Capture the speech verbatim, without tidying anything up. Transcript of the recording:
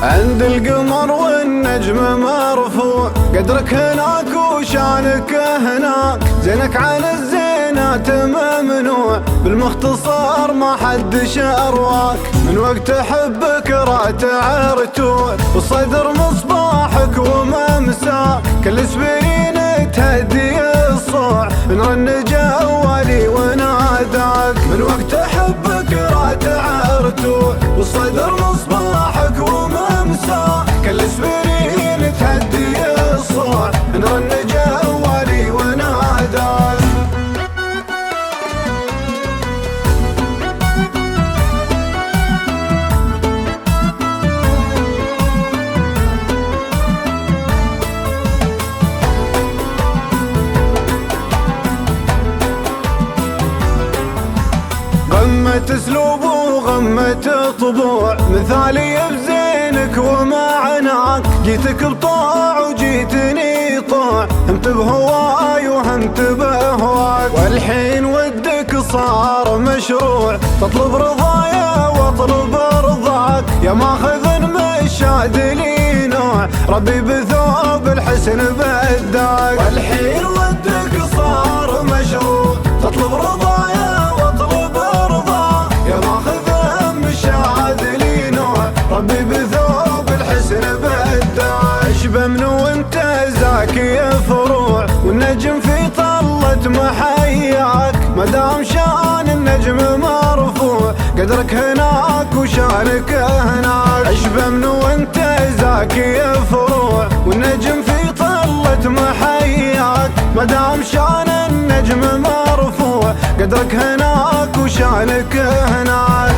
عند القمر والنجم مرفوع، قدرك هناك وشانك هناك، زينك عن الزينات ممنوع، بالمختصر ما حدش أرواك. من وقت حبك راتع رتوع، والصدر مصباحك وممساك، كل سبرين تهدي الصوع، نرن جوالي وناداك. من وقت حبك راتع رتوع، والصدر مصباحك وممساك، كل سبرين تهدي الصوع، نرن جوالي وناداك. غمة اسلوب وغمة طبوع، مثالي بزينك ومعناك، جيتك بطاع وجيتني طاع، همت بهواي وهمت بهواك، والحين ودك صار مشروع، تطلب رضايا واطلب رضاك، يا ماخذ من الشادلي نوع، ربي بثوب الحسن بداك. والحين ودك صار مشروع، تطلب رضايا ربي بثوب الحسن بداك. اشبه من وانت زاكي فروع، والنجم في طلة محياك، مدام شان النجم مرفوع، قدرك هناك وشانك هناك. اشبه من وانت زاكي فروع، والنجم في طلة محياك، مدام شان النجم مرفوع، قدرك هناك وشانك هناك.